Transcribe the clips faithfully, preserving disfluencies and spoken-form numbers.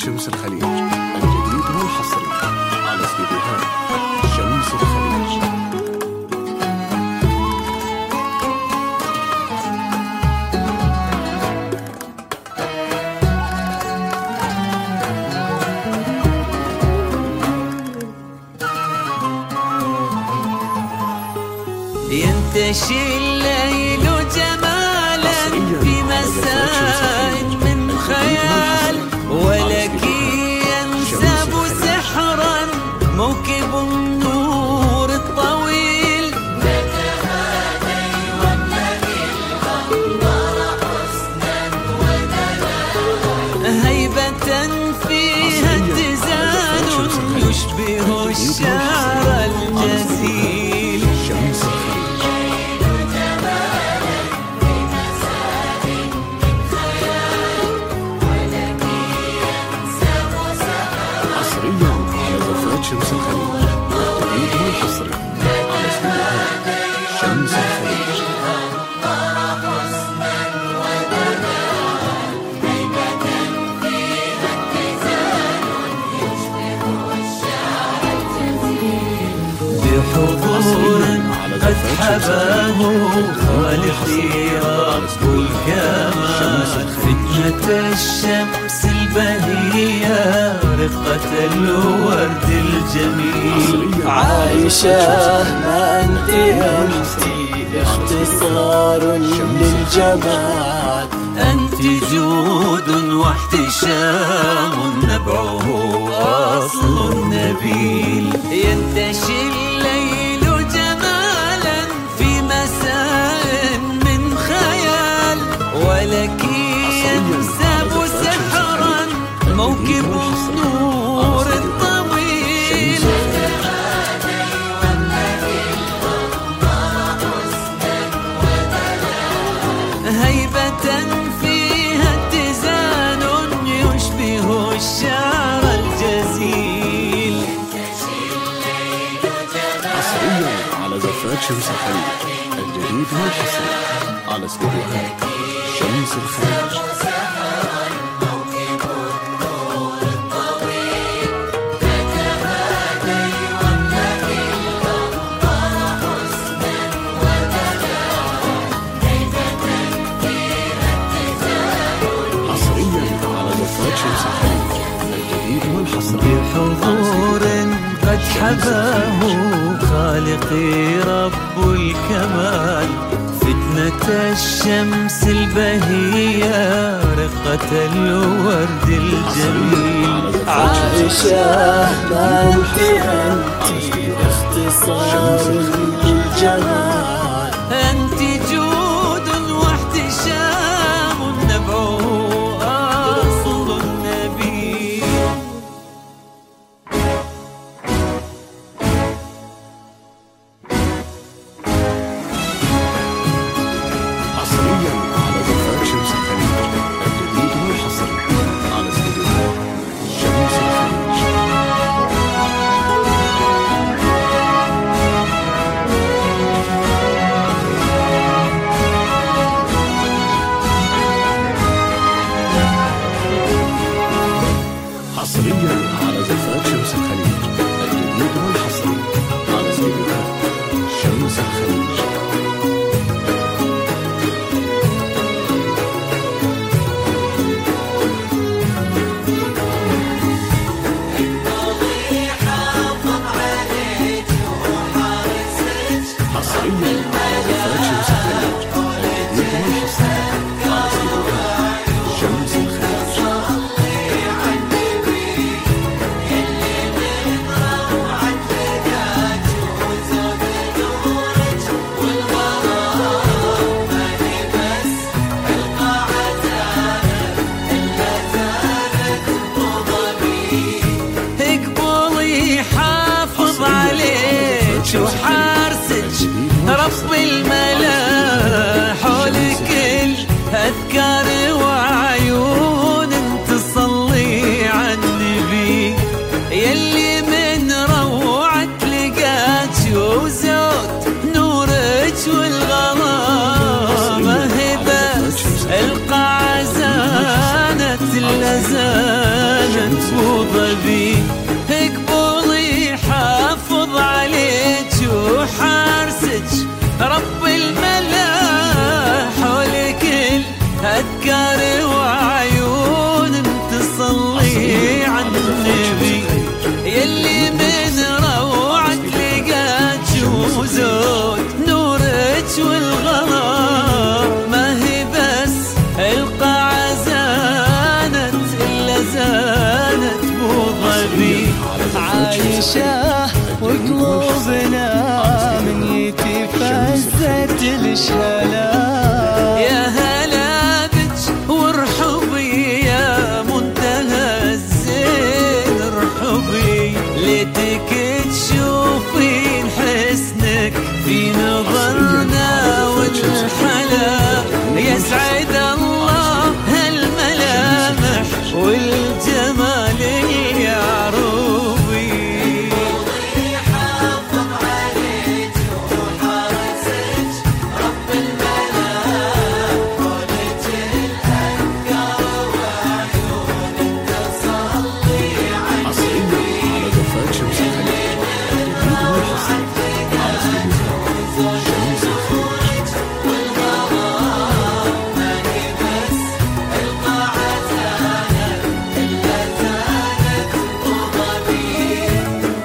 شمس الخليج الجديد والحصري على استديوهات شمس الخليج. ينتشي الليل جمالا في مساء من خيال، ولك ينساب سحرا موكب النور الطويل. لك هذا والذي الأنظار حسنا ودلالا، هيبة فيها اتزان يشبه الشعر الجزيل. شمس الخليج الجديد والحصري على استديوهات شمس الخليج. بحضور قد حباه خالقي رب الكمال، فتنة الشمس البهية رقة الورد الجميل. عايشة ما أنت أنت اختصار للجمال، أنت جود واحتشام نبعه أصل نبيل. ينتشي الليل جمالا في مساء من خيال، ولك ينساب سحرا موكب النور الطويل. هيبة فيها اتزان يشبه الشعر الجزيل. حصريا على زفات شمس الخليج الجديد والحصري على استديوهات شمس الخليج. بحضور قد حباه خالقي رب الكمال، فتنة الشمس البهية رقة الورد الجميل. عائشة ما أنت أنت اختصار للجمال، أنت جود واحتشام نبعه أصل النبي. حصريا على زفات شمس الخليج الجديد والحصري على استديوهات شمس الخليج. حصريا على زفات شمس الخليج الجديد والحصري على استديوهات شمس الخليج. حصريا على زفات شمس الخليج الجديد والحصري على استديوهات شمس الخليج. اقبلي حافظ عليك وحارسك رب الملا، حولك الأذكار وعيون تصلي على النبي، يلي من روعك لقاك وزود نورك والغرام، هبة القاع زانت اللزانة تلش هلا يا هلا بك وارحبي يا منتهى الزين ارحبي ليتك تشوفين حسنك في نظرنا والحلا يسعد الله هالملامح والجمال اليعروبي يحافظ عليك وحارسك رب الملاك قولت الأذكار وعيونك تصلي حصريا على دفات شمس الخليج جديد والحصري على استديوهات شمس الخليج. والغرام ما هي بس القاعة زانت إلا زانت وضبيب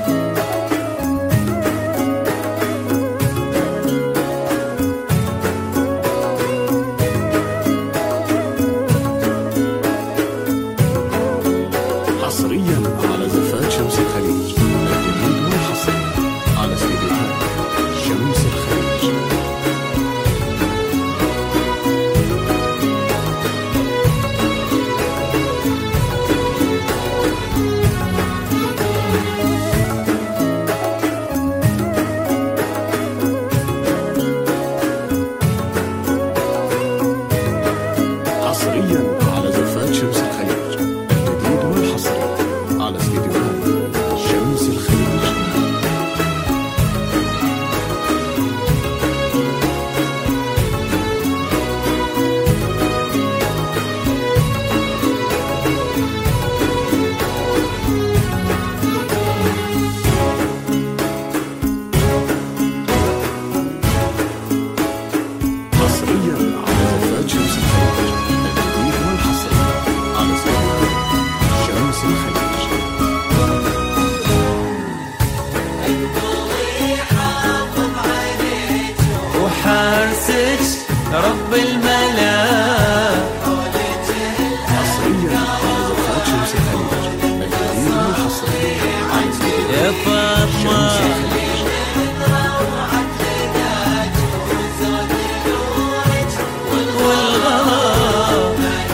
حصريا على دفات شمس الخليج الجديد والحصري على استديوهات شمس الخليج. حصريا على دفات شمس الخليج الجديد والحصري على استديوهات شمس الخليج. حصريا على دفات شمس الخليج الجديد والحصري على استديوهات شمس الخليج. يحافظ عليك وحارسك رب الملاك حصريا على دفات شمس الخليج الجديد والحصري على استديوهات يا شمس فاطمة الخليج. والغرام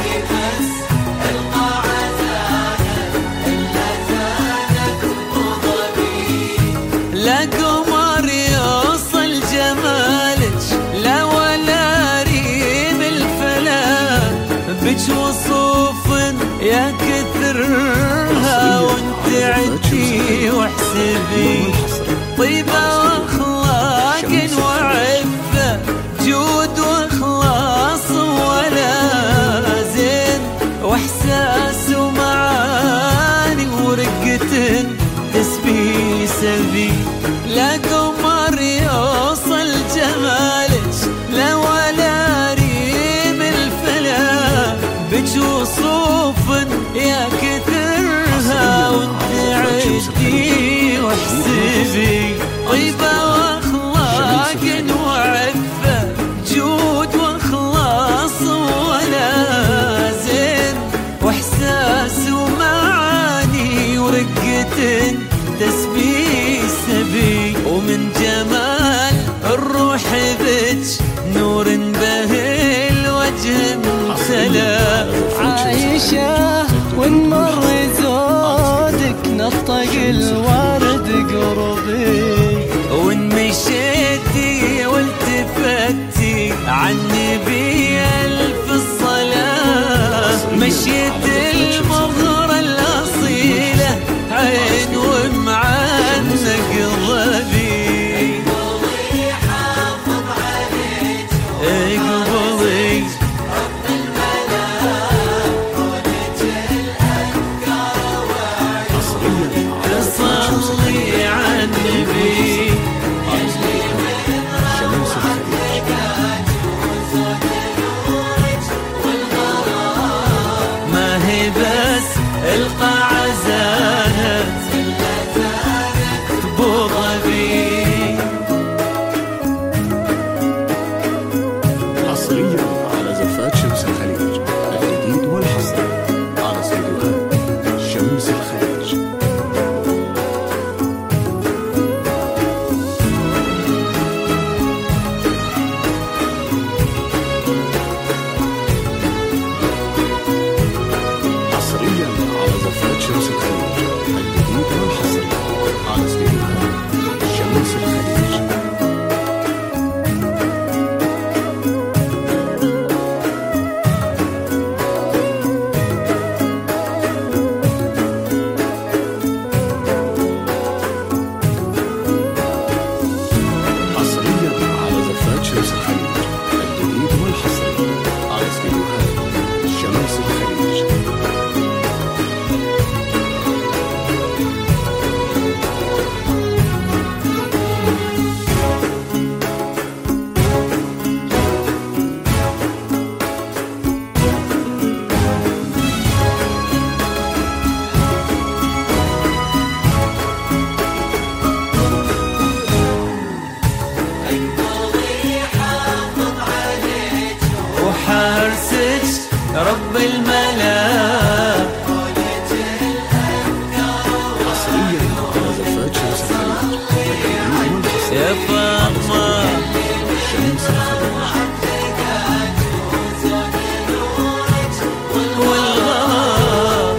لا قمر يوصل جمالك لا ولا ريم الفلاك بك وصوف يا كثرها وانت عدي واحسبي طيبة واخلاق وعفة جود واخلاص ولا زين واحساس ومعاني ورقة تسبي سبي لا قمر يوصل جمالك لا ولا ريم الفلا بك وصوف يا كثرها وانت عدي واحسبي طيبة واخلاق وعفة جود واخلاص ولا زين واحساس ومعاني ورقة تسبي سبي ومن جمال الروح بك نور به الوجه امتلا عايشة ونمر زودك نطق الورد قربي وان مشيتي والتفتي عن نبي الف الصلاة مشيت المغرى الاصيلة عين ومعنى قلبي يحافظ عليك قبلي رب الملاك قولت الأذكار حصريا على دفات شمس الخليج صلي على النبي شمس الخليج. ما هي بس وحارسك رب الملا. حصريا على زفات شمس الخليج يا فاطمة شمس الخليج والغلا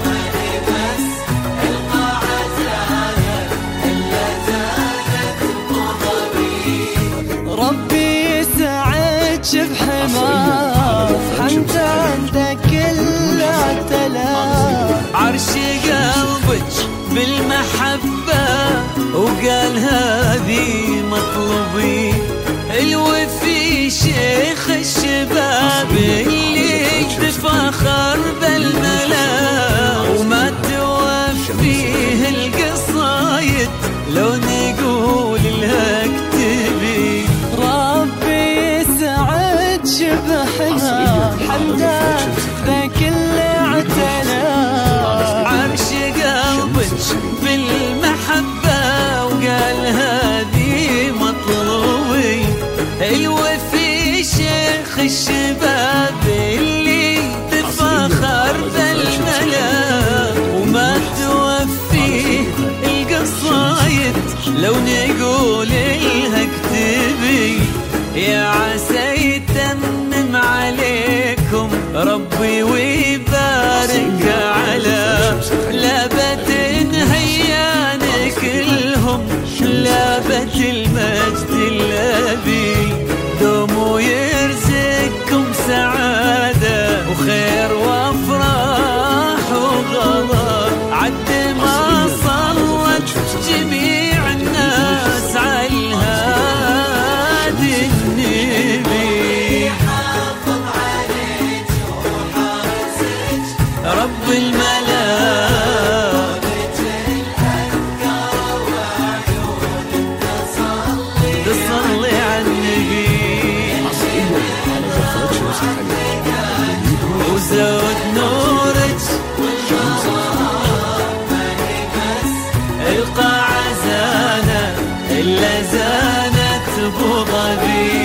ربي يسعدك بحماه حمد عندك كل اعتلاف. عرش قلبك بالمحبة وقال هذه مطلبي. الوفي شيخ الشباب اللي تفاخر بالملا وما توفيه القصايد لو نقول لها اكتبي. ربي يسعدك بحماه حمدان ذا كل اعتلاف. عرش قلبك بالمحبة وقال هذه مطلوبي. الوفي شيخ الشباب اللي تفاخر بالملا وما توفيه القصايد لو نقول لها اكتبي. يا عسى يتمم عليكم ربي ويبارك على لابة هيان كلهم لابة المجد الذي دوموا يرزقكم سعادة وخير وافراح وغضب. عد ما صلت جميع الناس على الهادي النبي. رب الملا تصلي على النبي. حصريا على زفات شمس الخليج وزود نورك القاعة زانة إلا زانت أبو ظبي.